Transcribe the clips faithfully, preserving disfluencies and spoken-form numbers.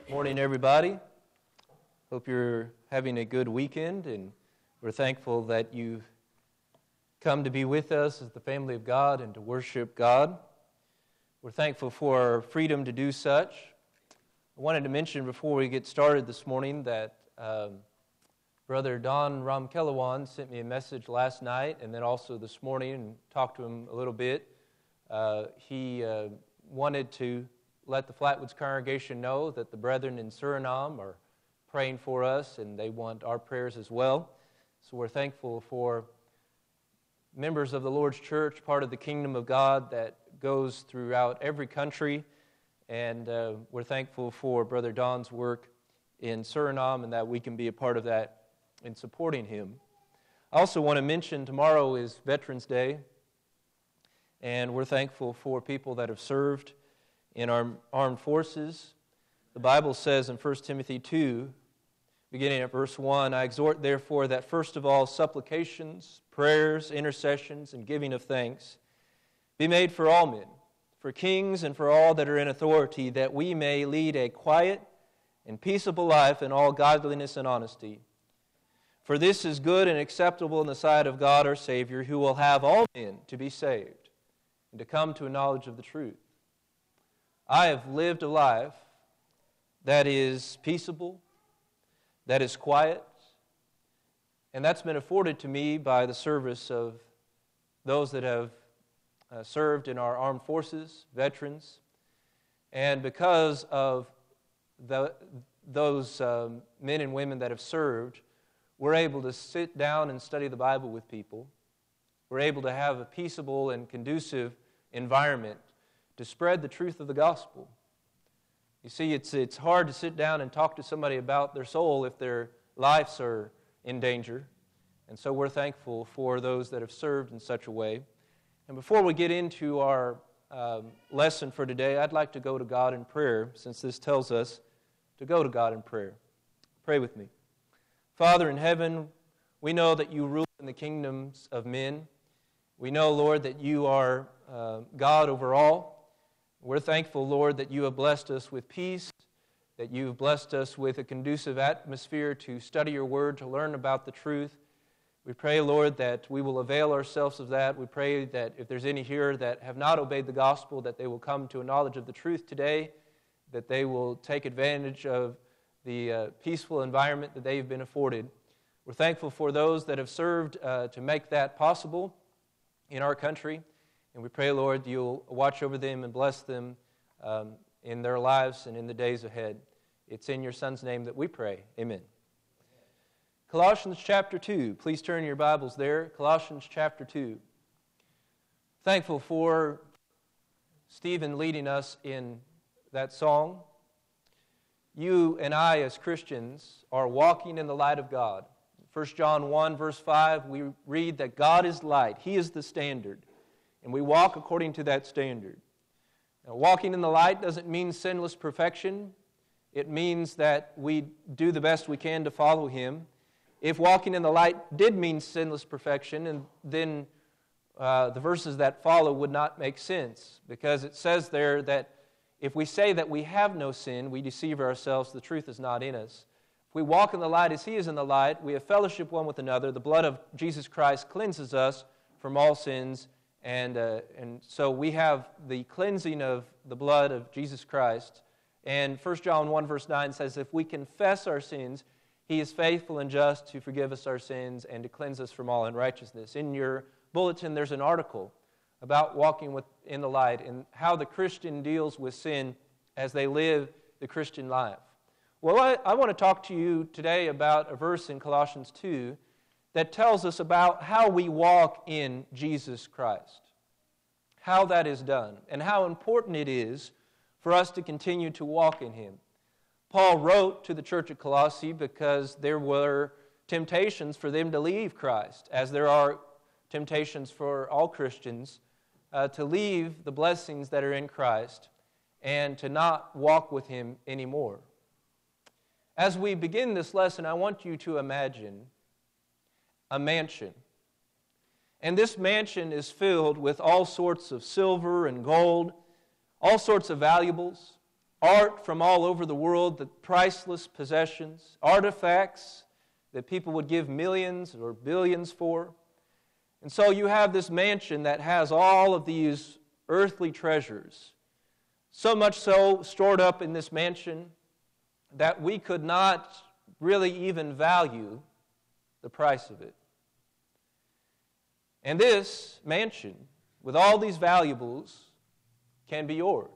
Morning, everybody. Hope you're having a good weekend, and we're thankful that you've come to be with us as the family of God and to worship God. We're thankful for our freedom to do such. I wanted to mention before we get started this morning that um, Brother Don Ramkelawan sent me a message last night and then also this morning and talked to him a little bit. Uh, he uh, wanted to let the Flatwoods congregation know that the brethren in Suriname are praying for us, and they want our prayers as well. So we're thankful for members of the Lord's church, part of the kingdom of God that goes throughout every country, and uh, we're thankful for Brother Don's work in Suriname and that we can be a part of that in supporting him. I also want to mention tomorrow is Veterans Day, and we're thankful for people that have served in our armed forces. The Bible says in First Timothy two, beginning at verse one, I exhort therefore that first of all supplications, prayers, intercessions, and giving of thanks be made for all men, for kings and for all that are in authority, that we may lead a quiet and peaceable life in all godliness and honesty. For this is good and acceptable in the sight of God our Savior, who will have all men to be saved and to come to a knowledge of the truth. I have lived a life that is peaceable, that is quiet, and that's been afforded to me by the service of those that have uh, served in our armed forces, veterans, and because of the, those um, men and women that have served, we're able to sit down and study the Bible with people. We're able to have a peaceable and conducive environment to spread the truth of the gospel. You see, it's it's hard to sit down and talk to somebody about their soul if their lives are in danger. And so we're thankful for those that have served in such a way. And before we get into our um, lesson for today, I'd like to go to God in prayer, since this tells us to go to God in prayer. Pray with me. Father in heaven, we know that you rule in the kingdoms of men. We know, Lord, that you are uh, God over all. We're thankful, Lord, that you have blessed us with peace, that you've blessed us with a conducive atmosphere to study your word, to learn about the truth. We pray, Lord, that we will avail ourselves of that. We pray that if there's any here that have not obeyed the gospel, that they will come to a knowledge of the truth today, that they will take advantage of the uh, peaceful environment that they've been afforded. We're thankful for those that have served uh, to make that possible in our country. And we pray, Lord, you'll watch over them and bless them um, in their lives and in the days ahead. It's in your Son's name that we pray. Amen. Colossians chapter two. Please turn your Bibles there. Colossians chapter two. Thankful for Stephen leading us in that song. You and I as Christians are walking in the light of God. First John one verse five, we read that God is light. He is the standard. And we walk according to that standard. Now, walking in the light doesn't mean sinless perfection. It means that we do the best we can to follow Him. If walking in the light did mean sinless perfection, and then uh, the verses that follow would not make sense, because it says there that if we say that we have no sin, we deceive ourselves, the truth is not in us. If we walk in the light as He is in the light, we have fellowship one with another. The blood of Jesus Christ cleanses us from all sins. And uh, and so we have the cleansing of the blood of Jesus Christ. And First John one verse nine says, if we confess our sins, He is faithful and just to forgive us our sins and to cleanse us from all unrighteousness. In your bulletin, there's an article about walking with, in the light and how the Christian deals with sin as they live the Christian life. Well, I, I want to talk to you today about a verse in Colossians two that tells us about how we walk in Jesus Christ, how that is done, and how important it is for us to continue to walk in Him. Paul wrote to the church at Colossae because there were temptations for them to leave Christ, as there are temptations for all Christians uh, to leave the blessings that are in Christ and to not walk with Him anymore. As we begin this lesson, I want you to imagine a mansion. And this mansion is filled with all sorts of silver and gold, all sorts of valuables. art from all over the world, the priceless possessions, artifacts that people would give millions or billions for. And so you have this mansion that has all of these earthly treasures, so much so stored up in this mansion that we could not really even value the price of it. And this mansion, with all these valuables, can be yours.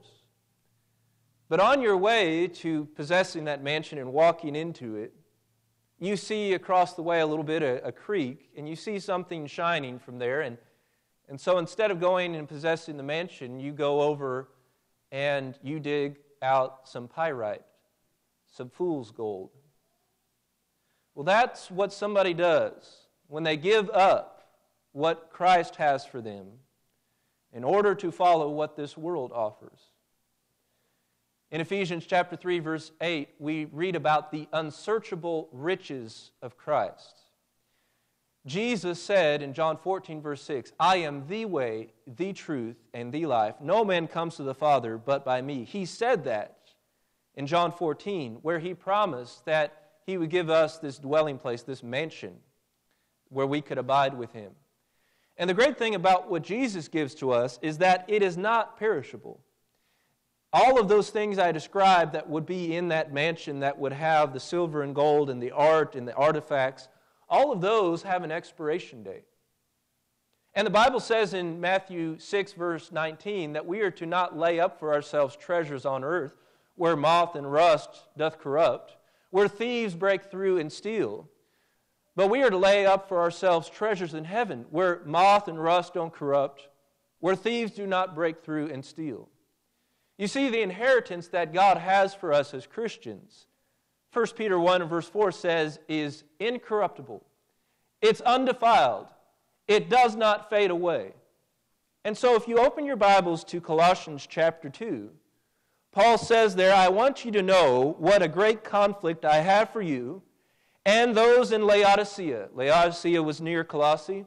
But on your way to possessing that mansion and walking into it, you see across the way a little bit a, a creek, and you see something shining from there. And, and so instead of going and possessing the mansion, you go over and you dig out some pyrite, some fool's gold. Well, that's what somebody does when they give up what Christ has for them in order to follow what this world offers. In Ephesians chapter three, verse eight, we read about the unsearchable riches of Christ. Jesus said in John fourteen, verse six, I am the way, the truth, and the life. No man comes to the Father but by me. He said that in John fourteen, where he promised that he would give us this dwelling place, this mansion, where we could abide with him. And the great thing about what Jesus gives to us is that it is not perishable. All of those things I described that would be in that mansion that would have the silver and gold and the art and the artifacts, all of those have an expiration date. And the Bible says in Matthew six, verse nineteen, that we are to not lay up for ourselves treasures on earth, where moth and rust doth corrupt, where thieves break through and steal. But we are to lay up for ourselves treasures in heaven, where moth and rust don't corrupt, where thieves do not break through and steal. You see, the inheritance that God has for us as Christians, First Peter one and verse four says, is incorruptible. It's undefiled. It does not fade away. And so if you open your Bibles to Colossians chapter two, Paul says there, I want you to know what a great conflict I have for you and those in Laodicea. Laodicea was near Colossae.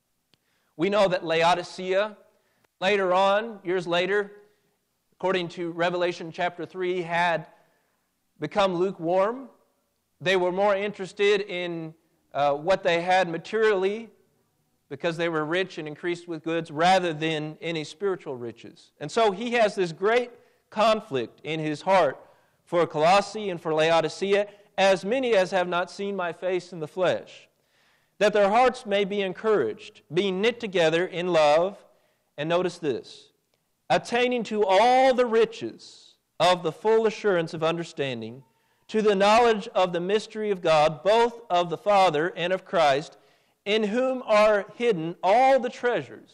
We know that Laodicea, later on, years later, according to Revelation chapter three, had become lukewarm. They were more interested in uh, what they had materially because they were rich and increased with goods rather than any spiritual riches. And so he has this great conflict in his heart for Colossae and for Laodicea, as many as have not seen my face in the flesh, that their hearts may be encouraged, being knit together in love, and notice this, attaining to all the riches of the full assurance of understanding, to the knowledge of the mystery of God, both of the Father and of Christ, in whom are hidden all the treasures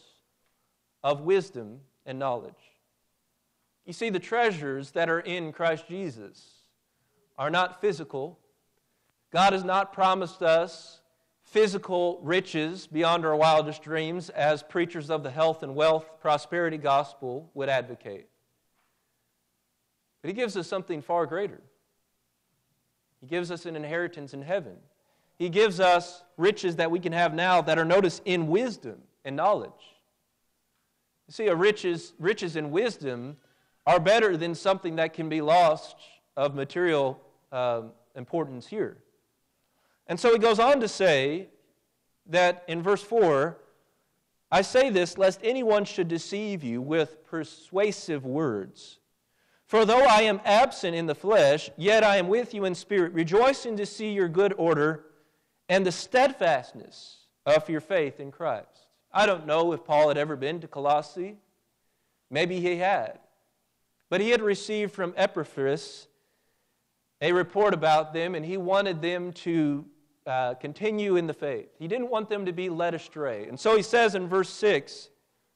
of wisdom and knowledge. You see, the treasures that are in Christ Jesus are not physical. God has not promised us physical riches beyond our wildest dreams, as preachers of the health and wealth prosperity gospel would advocate. But he gives us something far greater. He gives us an inheritance in heaven. He gives us riches that we can have now that are, notice, in wisdom and knowledge. You see, a riches, riches and wisdom are better than something that can be lost of material uh, importance here. And so he goes on to say that in verse four, I say this lest anyone should deceive you with persuasive words. For though I am absent in the flesh, yet I am with you in spirit, rejoicing to see your good order and the steadfastness of your faith in Christ. I don't know if Paul had ever been to Colossae. Maybe he had. But he had received from Epaphras a report about them, and he wanted them to uh, continue in the faith. He didn't want them to be led astray. And so he says in verse six,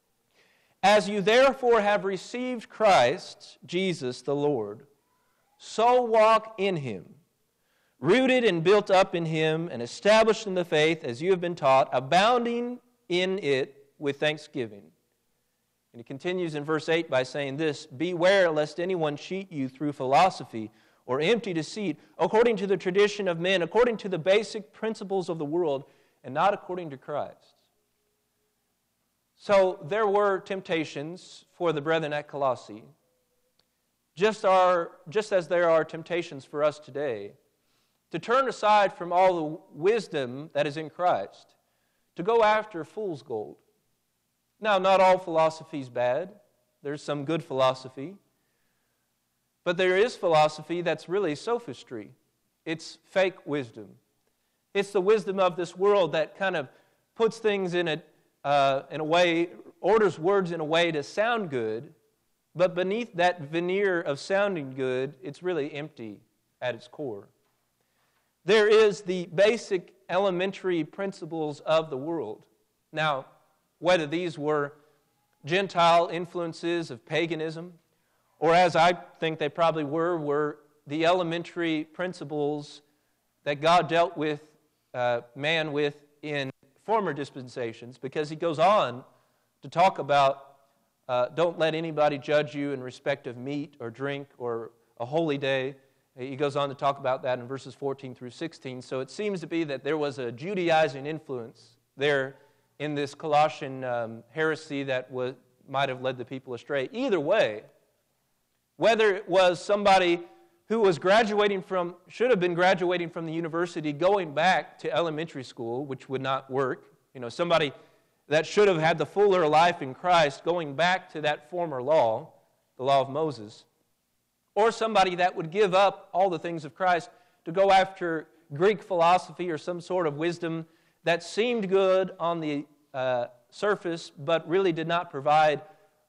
as you therefore have received Christ, Jesus the Lord, so walk in him, rooted and built up in him, and established in the faith as you have been taught, abounding in it with thanksgiving. And he continues in verse eight by saying this, beware lest anyone cheat you through philosophy or empty deceit, according to the tradition of men, according to the basic principles of the world, and not according to Christ. So there were temptations for the brethren at Colossae. just, are, just as there are temptations for us today, to turn aside from all the wisdom that is in Christ, to go after fool's gold. Now, not all philosophy is bad. There's some good philosophy. But there is philosophy that's really sophistry. It's fake wisdom. It's the wisdom of this world that kind of puts things in a, uh, in a way, orders words in a way to sound good, but beneath that veneer of sounding good, it's really empty at its core. There is the basic elementary principles of the world. Now, whether these were Gentile influences of paganism, or as I think they probably were, were the elementary principles that God dealt with uh, man with in former dispensations, because he goes on to talk about uh, don't let anybody judge you in respect of meat or drink or a holy day. He goes on to talk about that in verses fourteen through sixteen. So it seems to be that there was a Judaizing influence there in this Colossian um, heresy that was, might have led the people astray. Either way, whether it was somebody who was graduating from, should have been graduating from the university, going back to elementary school, which would not work, you know, somebody that should have had the fuller life in Christ, going back to that former law, the law of Moses, or somebody that would give up all the things of Christ to go after Greek philosophy or some sort of wisdom that seemed good on the uh, surface, but really did not provide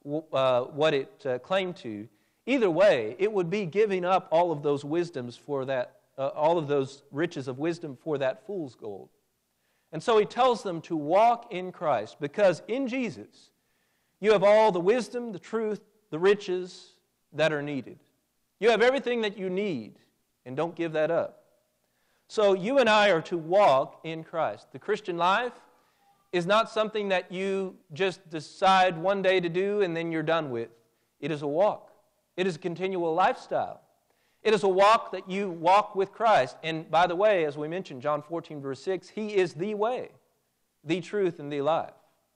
uh, what it uh, claimed to. Either way, it would be giving up all of those wisdoms for that, uh, all of those riches of wisdom for that fool's gold. And so he tells them to walk in Christ, because in Jesus, you have all the wisdom, the truth, the riches that are needed. You have everything that you need, and don't give that up. So you and I are to walk in Christ. The Christian life is not something that you just decide one day to do and then you're done with. It is a walk. It is a continual lifestyle. It is a walk that you walk with Christ. And by the way, as we mentioned, John fourteen, verse six, He is the way, the truth, and the life.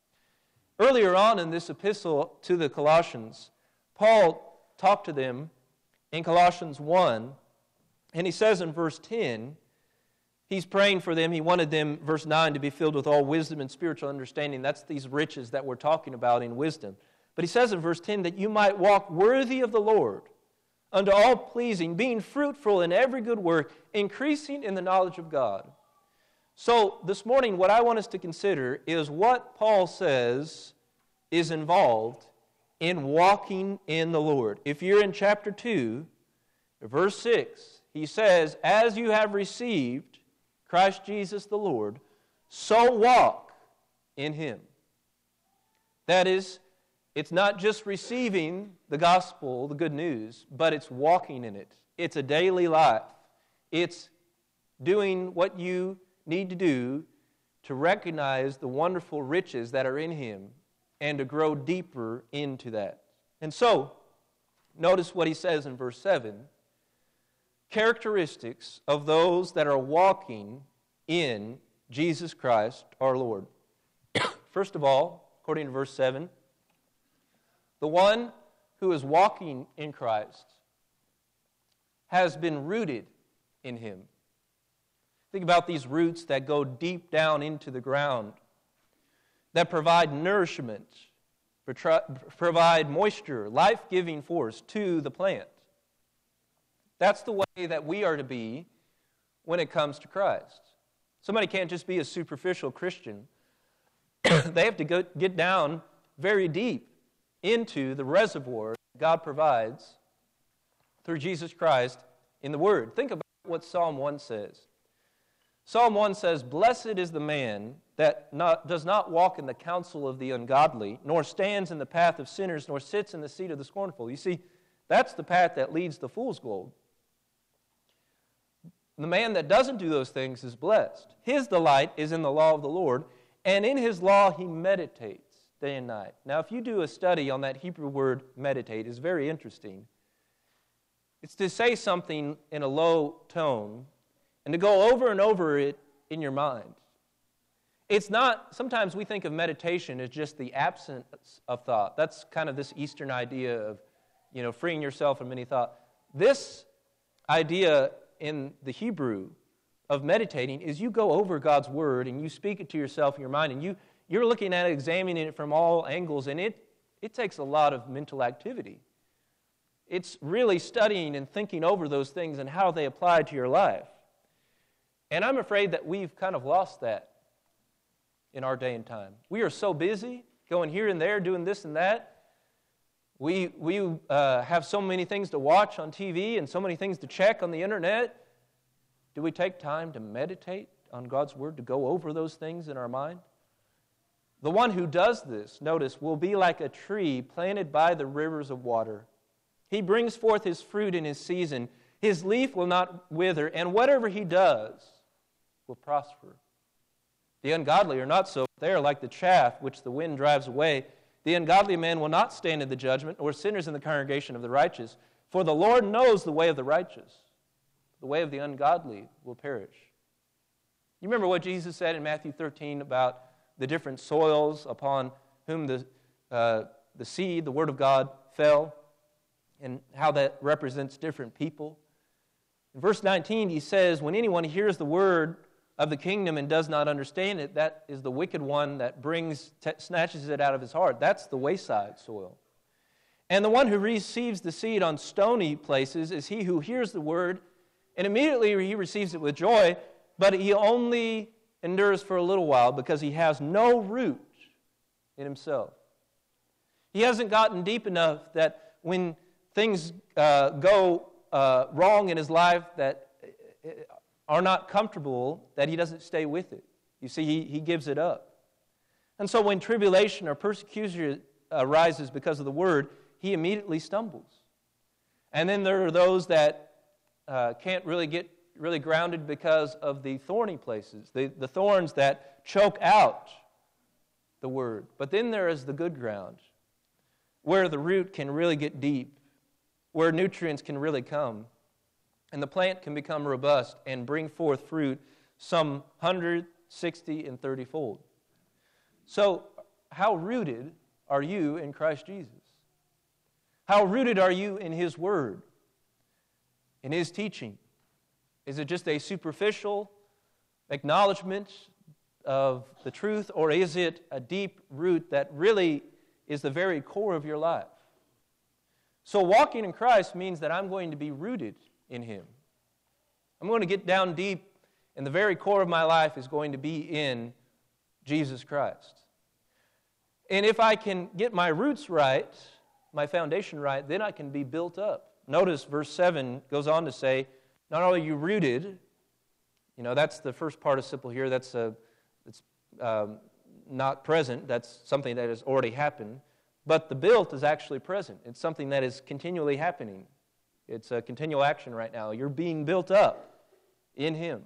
Earlier on in this epistle to the Colossians, Paul talked to them in Colossians one, and he says in verse ten, he's praying for them. He wanted them, verse nine, to be filled with all wisdom and spiritual understanding. That's these riches that we're talking about in wisdom. But he says in verse ten that you might walk worthy of the Lord, unto all pleasing, being fruitful in every good work, increasing in the knowledge of God. So this morning, what I want us to consider is what Paul says is involved in walking in the Lord. If you're in chapter two, verse six, he says, as you have received Christ Jesus the Lord, so walk in Him. That is, it's not just receiving the gospel, the good news, but it's walking in it. It's a daily life. It's doing what you need to do to recognize the wonderful riches that are in Him and to grow deeper into that. And so, notice what he says in verse seven. Characteristics of those that are walking in Jesus Christ our Lord. First of all, according to verse seven, the one who is walking in Christ has been rooted in Him. Think about these roots that go deep down into the ground, that provide nourishment, provide moisture, life-giving force to the plant. That's the way that we are to be when it comes to Christ. Somebody can't just be a superficial Christian. They have to go, get down very deep into the reservoir God provides through Jesus Christ in the Word. Think about what Psalm one says. Psalm one says, blessed is the man that not, does not walk in the counsel of the ungodly, nor stands in the path of sinners, nor sits in the seat of the scornful. You see, that's the path that leads to fool's gold. The man that doesn't do those things is blessed. His delight is in the law of the Lord, and in His law he meditates day and night. Now, if you do a study on that Hebrew word meditate, it's very interesting. It's to say something in a low tone and to go over and over it in your mind. It's not, sometimes we think of meditation as just the absence of thought. That's kind of this Eastern idea of, you know, freeing yourself from any thought. This idea in the Hebrew of meditating is you go over God's Word and you speak it to yourself in your mind, and you, you're looking at it, examining it from all angles, and it, it takes a lot of mental activity. It's really studying and thinking over those things and how they apply to your life. And I'm afraid that we've kind of lost that in our day and time. We are so busy going here and there, doing this and that. We, we uh, have so many things to watch on T V and so many things to check on the internet. Do we take time to meditate on God's Word, to go over those things in our mind? The one who does this, notice, will be like a tree planted by the rivers of water. He brings forth his fruit in his season. His leaf will not wither, and whatever he does will prosper. The ungodly are not so. They are like the chaff which the wind drives away. The ungodly man will not stand in the judgment, or sinners in the congregation of the righteous. For the Lord knows the way of the righteous. The way of the ungodly will perish. You remember what Jesus said in Matthew thirteen about the different soils upon whom the, uh, the seed, the Word of God, fell, and how that represents different people. In verse nineteen, he says, when anyone hears the word of the kingdom and does not understand it, that is the wicked one that brings, t- snatches it out of his heart. That's the wayside soil. And the one who receives the seed on stony places is he who hears the word, and immediately he receives it with joy, but he only endures for a little while because he has no root in himself. He hasn't gotten deep enough that when things uh, go uh, wrong in his life that are not comfortable, that he doesn't stay with it. You see, he, he gives it up. And so when tribulation or persecution arises because of the word, he immediately stumbles. And then there are those that uh, can't really get really grounded because of the thorny places, the, the thorns that choke out the word. But then there is the good ground, where the root can really get deep, where nutrients can really come, and the plant can become robust and bring forth fruit some one hundred, sixty, and thirty fold. So, how rooted are you in Christ Jesus? How rooted are you in His Word, in His teaching? Is it just a superficial acknowledgement of the truth, or is it a deep root that really is the very core of your life? So walking in Christ means that I'm going to be rooted in Him. I'm going to get down deep, and the very core of my life is going to be in Jesus Christ. And if I can get my roots right, my foundation right, then I can be built up. Notice verse seven goes on to say, not only are you rooted, you know, that's the first participle here, that's a, it's um, not present, that's something that has already happened, but the built is actually present. It's something that is continually happening. It's a continual action right now. You're being built up in Him.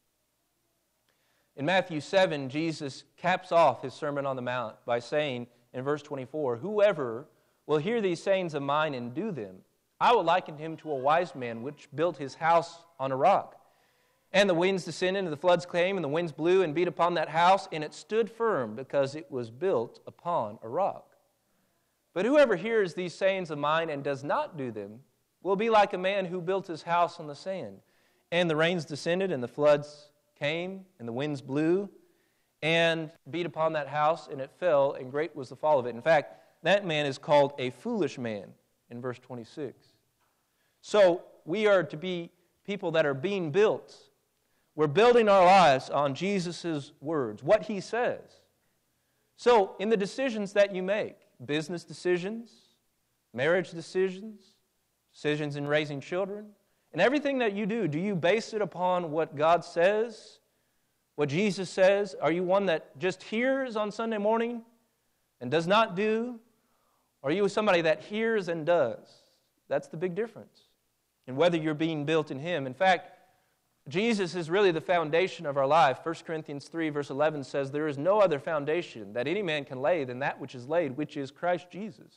In Matthew seven, Jesus caps off His Sermon on the Mount by saying in verse twenty-four, whoever will hear these sayings of mine and do them, I will liken him to a wise man which built his house on a rock. And the winds descended, and the floods came, and the winds blew and beat upon that house, and it stood firm because it was built upon a rock. But whoever hears these sayings of mine and does not do them will be like a man who built his house on the sand. And the rains descended, and the floods came, and the winds blew, and beat upon that house, and it fell, and great was the fall of it. In fact, that man is called a foolish man in verse twenty-six. So we are to be people that are being built. We're building our lives on Jesus' words, what He says. So in the decisions that you make, business decisions, marriage decisions, decisions in raising children, and everything that you do, do you base it upon what God says, what Jesus says? Are you one that just hears on Sunday morning and does not do? Or are you somebody that hears and does? That's the big difference. And whether you're being built in Him. In fact, Jesus is really the foundation of our life. First Corinthians three, verse eleven says, there is no other foundation that any man can lay than that which is laid, which is Christ Jesus.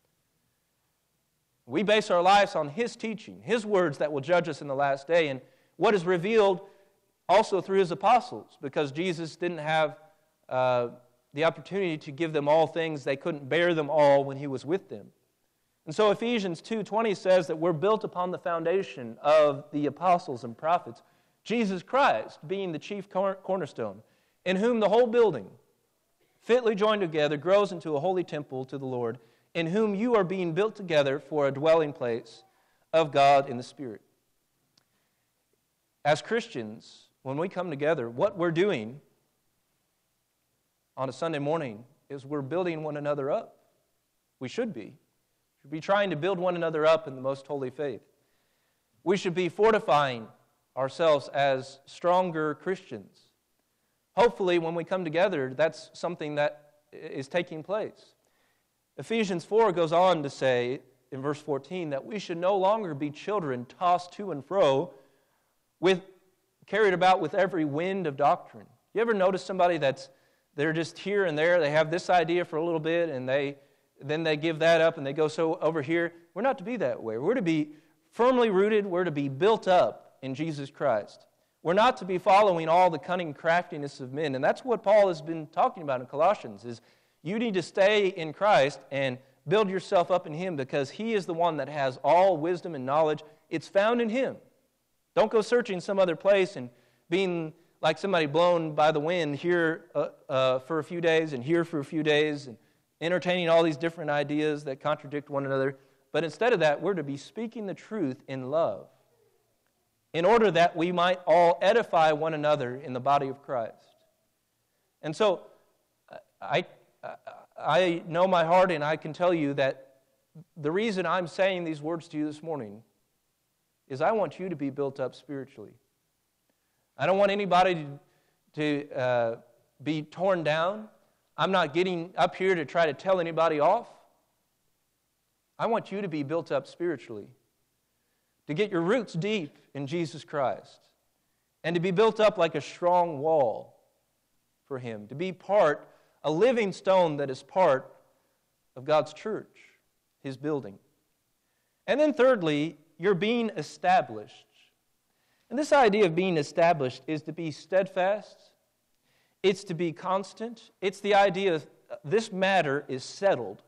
We base our lives on His teaching, His words that will judge us in the last day, and what is revealed also through His apostles, because Jesus didn't have uh, the opportunity to give them all things. They couldn't bear them all when He was with them. And so Ephesians two twenty says that we're built upon the foundation of the apostles and prophets, Jesus Christ being the chief cornerstone, in whom the whole building, fitly joined together, grows into a holy temple to the Lord, in whom you are being built together for a dwelling place of God in the Spirit. As Christians, when we come together, what we're doing on a Sunday morning is we're building one another up. We should be. We should be trying to build one another up in the most holy faith. We should be fortifying ourselves as stronger Christians. Hopefully, when we come together, that's something that is taking place. Ephesians four goes on to say, in verse fourteen, that we should no longer be children tossed to and fro, with carried about with every wind of doctrine. You ever notice somebody that's, they're just here and there, they have this idea for a little bit, and they then they give that up, and they go so over here? We're not to be that way. We're to be firmly rooted. We're to be built up in Jesus Christ. We're not to be following all the cunning craftiness of men. And that's what Paul has been talking about in Colossians, is you need to stay in Christ and build yourself up in Him, because He is the one that has all wisdom and knowledge. It's found in Him. Don't go searching some other place and being like somebody blown by the wind here uh, uh, for a few days and here for a few days and entertaining all these different ideas that contradict one another. But instead of that, we're to be speaking the truth in love, in order that we might all edify one another in the body of Christ. And so, I, I know my heart, and I can tell you that the reason I'm saying these words to you this morning is I want you to be built up spiritually. I don't want anybody to, to uh, be torn down. I'm not getting up here to try to tell anybody off. I want you to be built up spiritually, to get your roots deep in Jesus Christ, and to be built up like a strong wall for Him, to be part, a living stone that is part of God's church, His building. And then thirdly, you're being established. And this idea of being established is to be steadfast, it's to be constant, it's the idea of this matter is settled.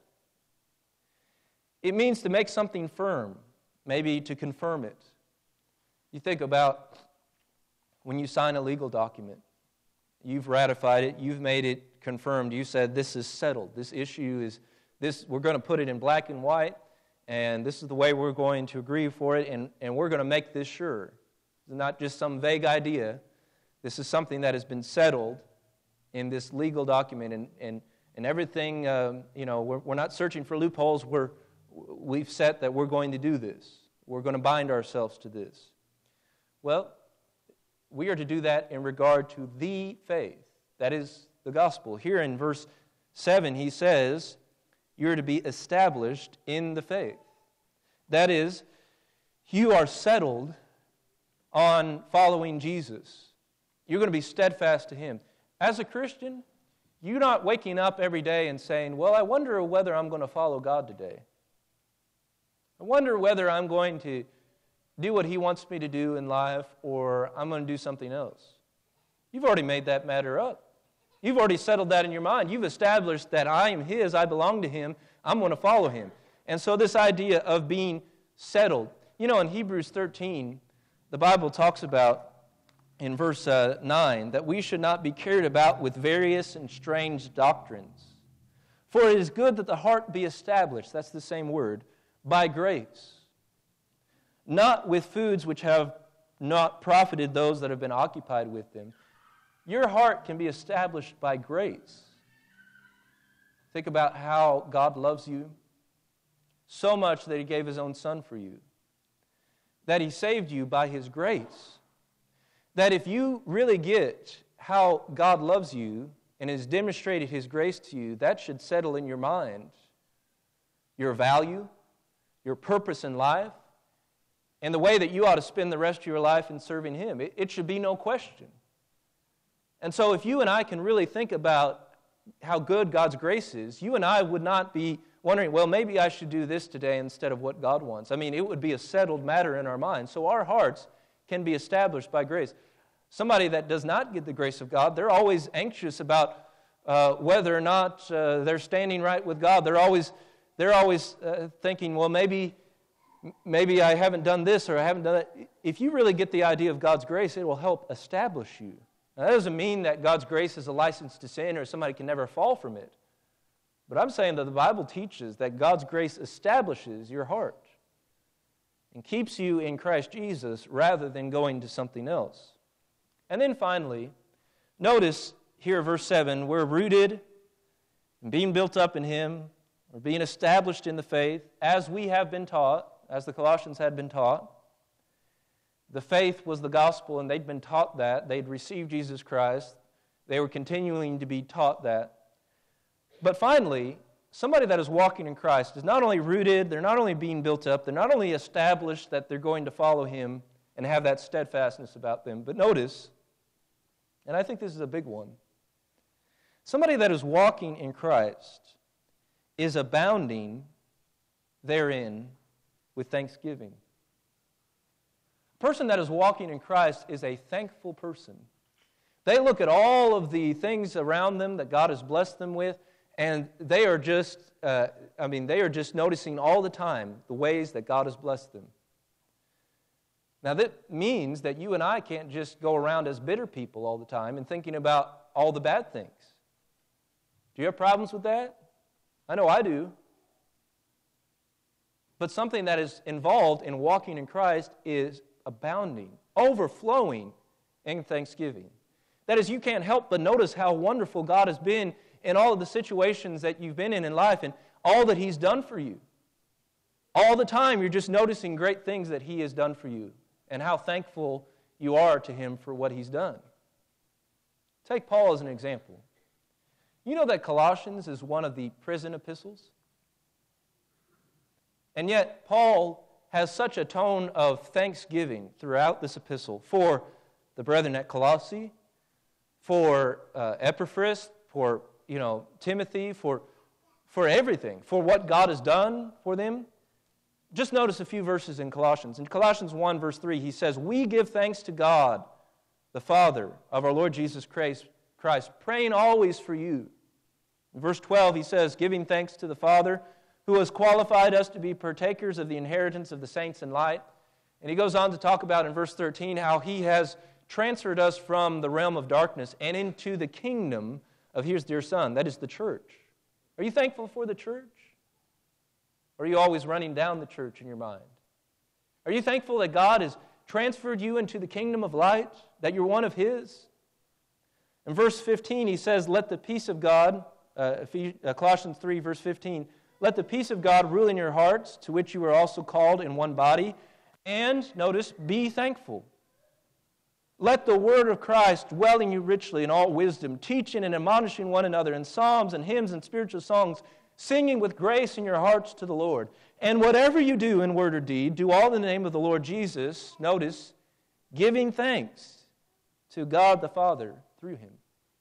It means to make something firm, maybe to confirm it. You think about when you sign a legal document. You've ratified it, you've made it confirmed, you said this is settled, this issue is, this. we're going to put it in black and white, and this is the way we're going to agree for it, and, and we're going to make this sure. It's not just some vague idea. This is something that has been settled in this legal document, and, and, and everything, um, you know, we're, we're not searching for loopholes. We're, we've set that we're going to do this. We're going to bind ourselves to this. Well, we are to do that in regard to the faith. That is the gospel. Here in verse seven, he says, you're to be established in the faith. That is, you are settled on following Jesus. You're going to be steadfast to Him. As a Christian, you're not waking up every day and saying, well, I wonder whether I'm going to follow God today. I wonder whether I'm going to do what He wants me to do in life, or I'm going to do something else. You've already made that matter up. You've already settled that in your mind. You've established that I am His, I belong to Him, I'm going to follow Him. And so this idea of being settled. You know, in Hebrews thirteen, the Bible talks about, in verse uh, nine, that we should not be carried about with various and strange doctrines. For it is good that the heart be established, that's the same word, by grace, not with foods which have not profited those that have been occupied with them. Your heart can be established by grace. Think about how God loves you so much that He gave His own Son for you, that He saved you by His grace, that if you really get how God loves you and has demonstrated His grace to you, that should settle in your mind your value, your purpose in life, and the way that you ought to spend the rest of your life in serving Him. It, it should be no question. And so if you and I can really think about how good God's grace is, you and I would not be wondering, well, maybe I should do this today instead of what God wants. I mean, it would be a settled matter in our minds. So our hearts can be established by grace. Somebody that does not get the grace of God, they're always anxious about uh, whether or not uh, they're standing right with God. They're always they're always uh, thinking, well, maybe, maybe I haven't done this or I haven't done that. If you really get the idea of God's grace, it will help establish you. Now, that doesn't mean that God's grace is a license to sin or somebody can never fall from it. But I'm saying that the Bible teaches that God's grace establishes your heart and keeps you in Christ Jesus rather than going to something else. And then finally, notice here, verse seven, we're rooted and being built up in Him, or being established in the faith, as we have been taught, as the Colossians had been taught. The faith was the gospel, and they'd been taught that. They'd received Jesus Christ. They were continuing to be taught that. But finally, somebody that is walking in Christ is not only rooted, they're not only being built up, they're not only established that they're going to follow Him and have that steadfastness about them, but notice, and I think this is a big one, somebody that is walking in Christ is abounding therein with thanksgiving. A person that is walking in Christ is a thankful person. They look at all of the things around them that God has blessed them with, and they are just, uh, I mean, they are just noticing all the time the ways that God has blessed them. Now, that means that you and I can't just go around as bitter people all the time and thinking about all the bad things. Do you have problems with that? I know I do. But something that is involved in walking in Christ is abounding, overflowing in thanksgiving. That is, you can't help but notice how wonderful God has been in all of the situations that you've been in in life and all that He's done for you. All the time you're just noticing great things that He has done for you and how thankful you are to Him for what He's done. Take Paul as an example. You know that Colossians is one of the prison epistles? And yet Paul has such a tone of thanksgiving throughout this epistle for the brethren at Colossae, for uh, Epaphras, for you know Timothy, for for everything, for what God has done for them. Just notice a few verses in Colossians. In Colossians one, verse three, he says, "We give thanks to God, the Father of our Lord Jesus Christ, Christ, praying always for you." In verse twelve, he says, "Giving thanks to the Father, who has qualified us to be partakers of the inheritance of the saints in light." And he goes on to talk about in verse thirteen how He has transferred us from the realm of darkness and into the kingdom of His dear Son, that is the church. Are you thankful for the church? Or are you always running down the church in your mind? Are you thankful that God has transferred you into the kingdom of light, that you're one of His? In verse fifteen, he says, "Let the peace of God," uh, Colossians three, verse fifteen, "Let the peace of God rule in your hearts, to which you were also called in one body, and," notice, "be thankful. Let the word of Christ dwell in you richly in all wisdom, teaching and admonishing one another in psalms and hymns and spiritual songs, singing with grace in your hearts to the Lord. And whatever you do in word or deed, do all in the name of the Lord Jesus," notice, "giving thanks to God the Father through Him."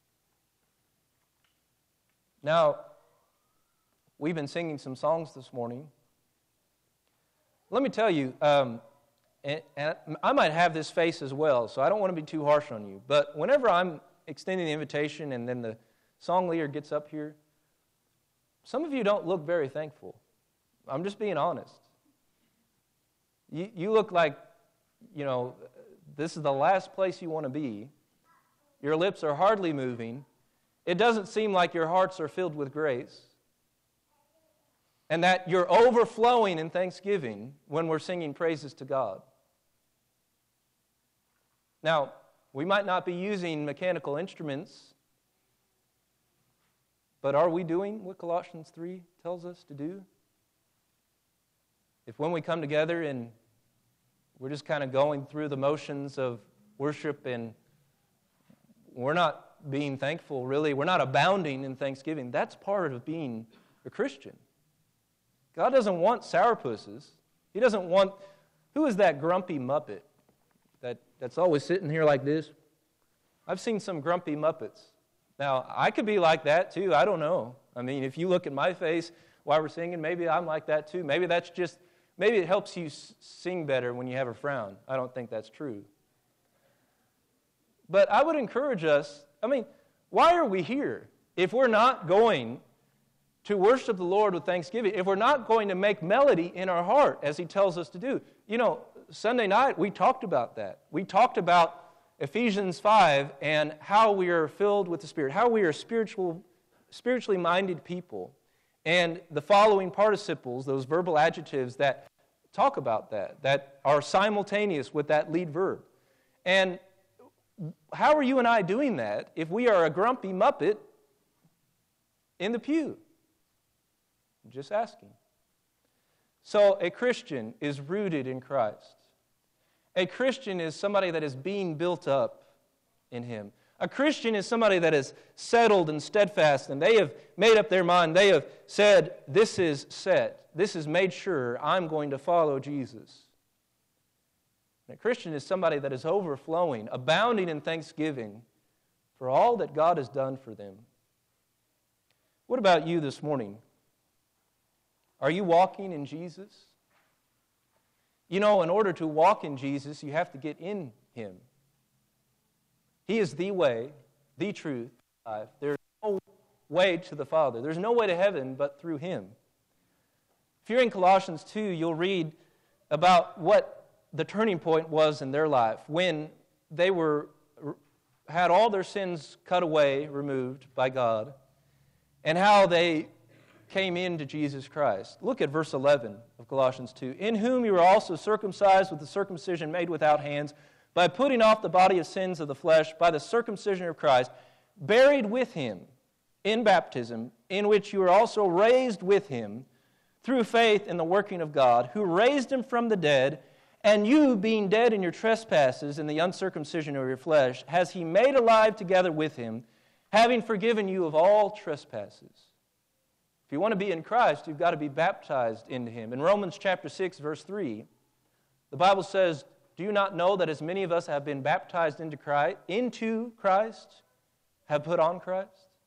Now, we've been singing some songs this morning. Let me tell you, um, and, and I might have this face as well, so I don't want to be too harsh on you. But whenever I'm extending the invitation and then the song leader gets up here, some of you don't look very thankful. I'm just being honest. You, you look like, you know, this is the last place you want to be. Your lips are hardly moving. It doesn't seem like your hearts are filled with grace. And that you're overflowing in thanksgiving when we're singing praises to God. Now, we might not be using mechanical instruments, but are we doing what Colossians three tells us to do? If when we come together and we're just kind of going through the motions of worship and we're not being thankful, really, we're not abounding in thanksgiving, that's part of being a Christian. God doesn't want sourpusses. He doesn't want, who is that grumpy Muppet that, that's always sitting here like this? I've seen some grumpy Muppets. Now, I could be like that too. I don't know. I mean, if you look at my face while we're singing, maybe I'm like that too. Maybe that's just, maybe it helps you sing better when you have a frown. I don't think that's true. But I would encourage us, I mean, why are we here if we're not going to worship the Lord with thanksgiving, if we're not going to make melody in our heart, as He tells us to do. You know, Sunday night we talked about that. We talked about Ephesians five and how we are filled with the Spirit, how we are spiritual, spiritually minded people, and the following participles, those verbal adjectives that talk about that, that are simultaneous with that lead verb. And how are you and I doing that if we are a grumpy muppet in the pew? I'm just asking. So a Christian is rooted in Christ. A Christian is somebody that is being built up in Him. A Christian is somebody that is settled and steadfast, and they have made up their mind. They have said, this is set. This is made sure. I'm going to follow Jesus. And a Christian is somebody that is overflowing, abounding in thanksgiving for all that God has done for them. What about you this morning? Are you walking in Jesus? You know, in order to walk in Jesus, you have to get in Him. He is the way, the truth, life. There's no way to the Father. There's no way to heaven but through Him. If you're in Colossians two, you'll read about what the turning point was in their life when they were had all their sins cut away, removed by God, and how they came into Jesus Christ. Look at verse eleven of Colossians two. In whom you were also circumcised with the circumcision made without hands, by putting off the body of sins of the flesh, by the circumcision of Christ, buried with Him in baptism, in which you were also raised with Him through faith in the working of God, who raised Him from the dead, and you, being dead in your trespasses and the uncircumcision of your flesh, has He made alive together with Him, having forgiven you of all trespasses. If you want to be in Christ, you've got to be baptized into Him. In Romans chapter six, verse three, the Bible says, do you not know that as many of us have been baptized into Christ, into Christ, have put on Christ?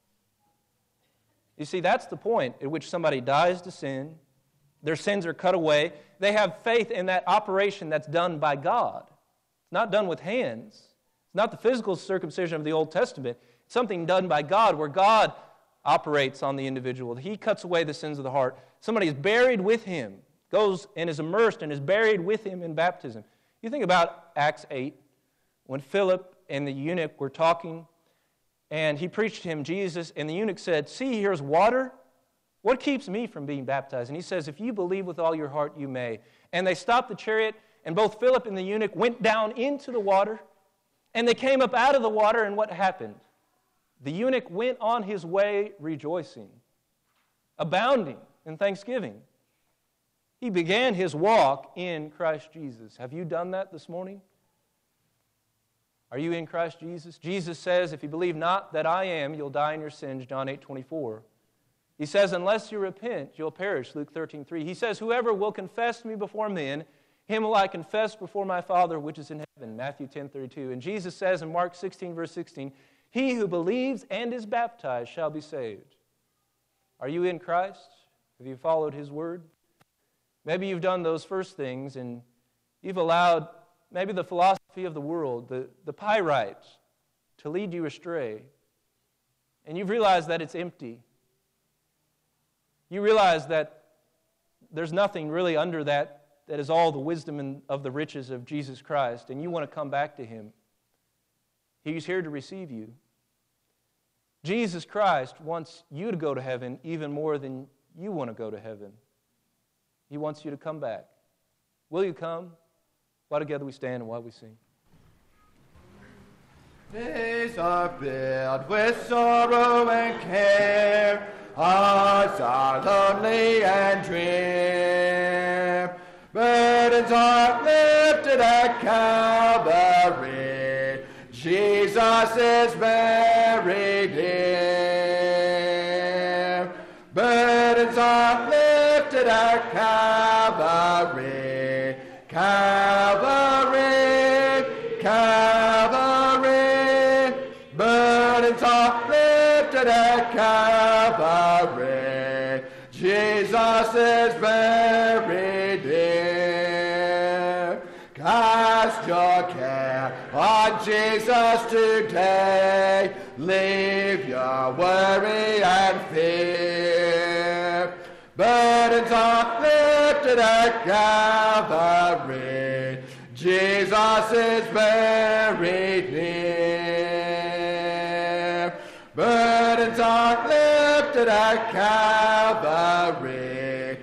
You see, that's the point at which somebody dies to sin, their sins are cut away, they have faith in that operation that's done by God. It's not done with hands. It's not the physical circumcision of the Old Testament. It's something done by God where God operates on the individual. He cuts away the sins of the heart. Somebody is buried with Him, goes and is immersed and is buried with Him in baptism. You think about Acts eight, when Philip and the eunuch were talking, and he preached to him Jesus, and the eunuch said, see, here's water. What keeps me from being baptized? And he says, if you believe with all your heart, you may. And they stopped the chariot, and both Philip and the eunuch went down into the water, and they came up out of the water, and what happened? The eunuch went on his way rejoicing, abounding in thanksgiving. He began his walk in Christ Jesus. Have you done that this morning? Are you in Christ Jesus? Jesus says, if you believe not that I am, you'll die in your sins, John eight twenty-four. He says, unless you repent, you'll perish, Luke thirteen three. He says, whoever will confess me before men, him will I confess before my Father which is in heaven, Matthew ten thirty-two. And Jesus says in Mark sixteen, verse sixteen, he who believes and is baptized shall be saved. Are you in Christ? Have you followed His word? Maybe you've done those first things and you've allowed maybe the philosophy of the world, the, the pyrite, to lead you astray. And you've realized that it's empty. You realize that there's nothing really under that that is all the wisdom and of the riches of Jesus Christ, and you want to come back to Him. He's here to receive you. Jesus Christ wants you to go to heaven even more than you want to go to heaven. He wants you to come back. Will you come? While together we stand and while we sing. Days are filled with sorrow and care, hearts are lonely and drear. Burdens are lifted at Calvary, Jesus is very dear. Burdens are lifted at Calvary, Calvary, Calvary. Burdens are lifted at Calvary, Jesus is very dear. Cast your care on Jesus today, leave your worry and fear. lifted at Calvary. Jesus is buried near. Burdens are lifted at Calvary.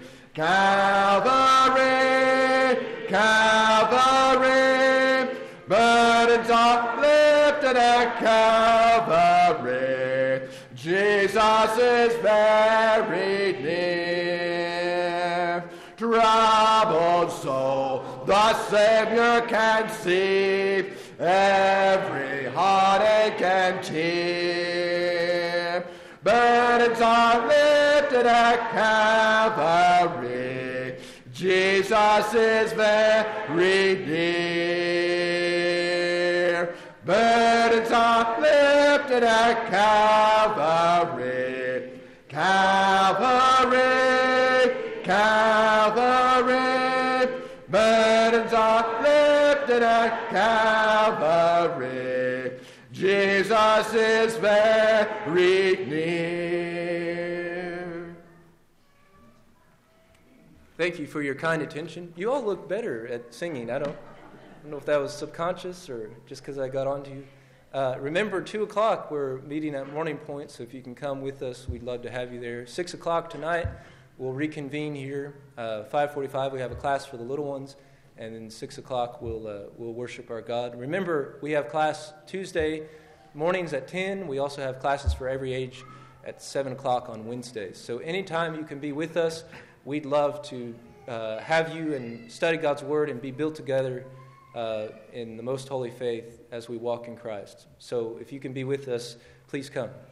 Calvary, Calvary. Burdens are lifted at Calvary. Jesus is buried near. Troubled soul, the Savior can see every heartache and tear. Burdens are lifted at Calvary. Jesus is very near. Burdens are lifted at Calvary. Calvary, Calvary. Burdens are lifted at Calvary. Jesus is very near. Thank you for your kind attention. You all look better at singing. I don't, I don't know if that was subconscious or just because I got on to you. Uh, remember, two o'clock, we're meeting at Morning Point, so if you can come with us, we'd love to have you there. six o'clock tonight, we'll reconvene here. Uh, five forty-five, we have a class for the little ones. And then six o'clock, we'll uh, we'll worship our God. Remember, we have class Tuesday mornings at ten. We also have classes for every age at seven o'clock on Wednesdays. So anytime you can be with us, we'd love to uh, have you and study God's Word and be built together uh, in the most holy faith as we walk in Christ. So if you can be with us, please come.